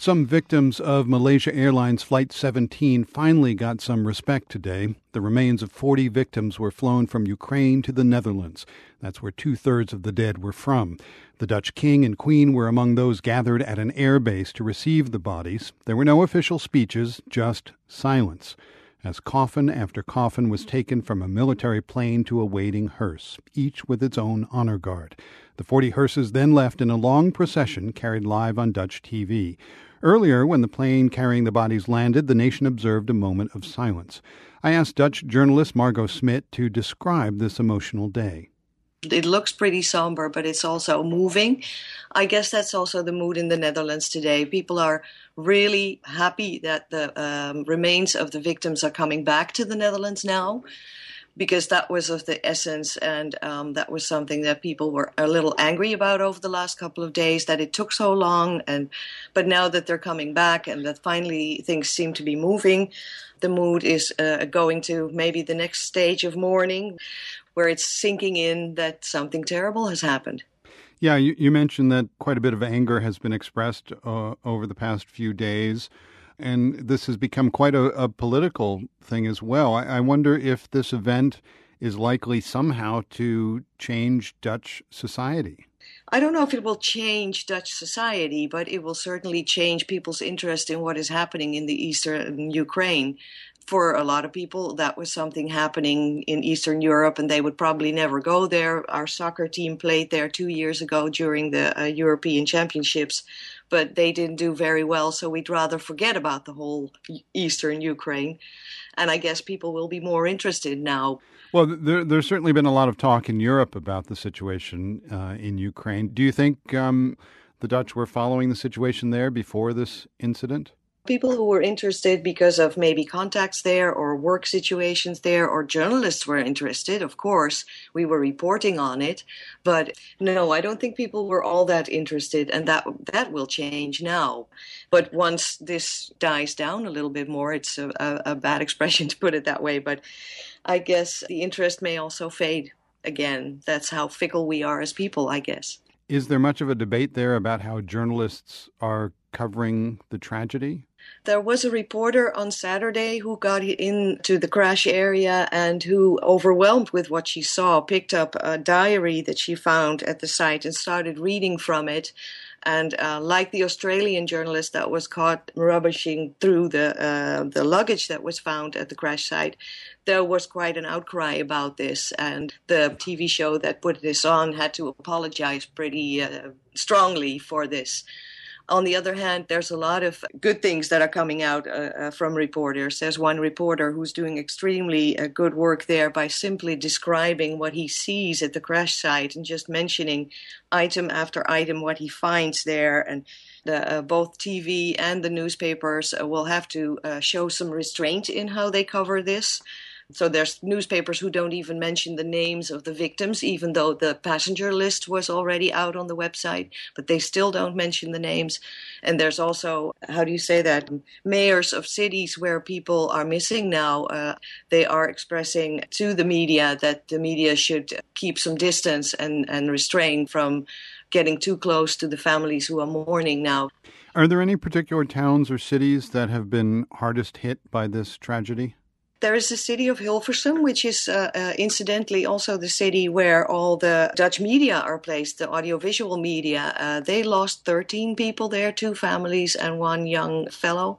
Some victims of Malaysia Airlines Flight 17 finally got some respect today. The remains of 40 victims were flown from Ukraine to the Netherlands. That's where two-thirds of the dead were from. The Dutch king and queen were among those gathered at an airbase to receive the bodies. There were no official speeches, just silence, as coffin after coffin was taken from a military plane to a waiting hearse, each with its own honor guard. The 40 hearses then left in a long procession carried live on Dutch TV. Earlier, when the plane carrying the bodies landed, the nation observed a moment of silence. I asked Dutch journalist Margot Smit to describe this emotional day. It looks pretty somber, but it's also moving. I guess that's also the mood in the Netherlands today. People are really happy that the remains of the victims are coming back to the Netherlands now, because that was of the essence, and that was something that people were a little angry about over the last couple of days, that it took so long. But now that they're coming back and that finally things seem to be moving, the mood is going to maybe the next stage of mourning, where it's sinking in that something terrible has happened. Yeah, you mentioned that quite a bit of anger has been expressed over the past few days, and this has become quite a political thing as well. I wonder if this event is likely somehow to change Dutch society. I don't know if it will change Dutch society, but it will certainly change people's interest in what is happening in the eastern Ukraine. For a lot of people, that was something happening in Eastern Europe, and they would probably never go there. Our soccer team played there 2 years ago during the European Championships, but they didn't do very well, so we'd rather forget about the whole Eastern Ukraine. And I guess people will be more interested now. Well, there's certainly been a lot of talk in Europe about the situation in Ukraine. Do you think the Dutch were following the situation there before this incident? People who were interested because of maybe contacts there or work situations there, or journalists were interested, of course, we were reporting on it. But no, I don't think people were all that interested, and that will change now. But once this dies down a little bit more, it's a bad expression to put it that way, but I guess the interest may also fade again. That's how fickle we are as people, I guess. Is there much of a debate there about how journalists are covering the tragedy? There was a reporter on Saturday who got into the crash area and who, overwhelmed with what she saw, picked up a diary that she found at the site and started reading from it. And like the Australian journalist that was caught rummaging through the luggage that was found at the crash site, there was quite an outcry about this. And the TV show that put this on had to apologize pretty strongly for this. On the other hand, there's a lot of good things that are coming out from reporters. There's one reporter who's doing extremely good work there by simply describing what he sees at the crash site and just mentioning item after item what he finds there. And both TV and the newspapers will have to show some restraint in how they cover this. So there's newspapers who don't even mention the names of the victims, even though the passenger list was already out on the website, but they still don't mention the names. And there's also, how do you say that, mayors of cities where people are missing now, they are expressing to the media that the media should keep some distance and restrain from getting too close to the families who are mourning now. Are there any particular towns or cities that have been hardest hit by this tragedy? There is the city of Hilversum, which is incidentally also the city where all the Dutch media are placed, the audiovisual media. They lost 13 people there, 2 families and 1 young fellow.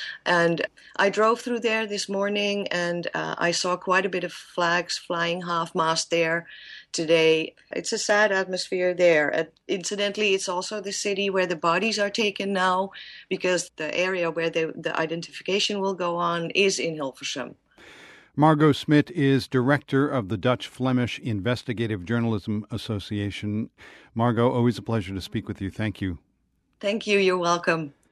And I drove through there this morning and I saw quite a bit of flags flying half-mast there today. It's a sad atmosphere there. Incidentally, it's also the city where the bodies are taken now, because the area where the identification will go on is in Hilversum. Margot Smit is director of the Dutch-Flemish Investigative Journalism Association. Margot, always a pleasure to speak with you. Thank you. Thank you. You're welcome.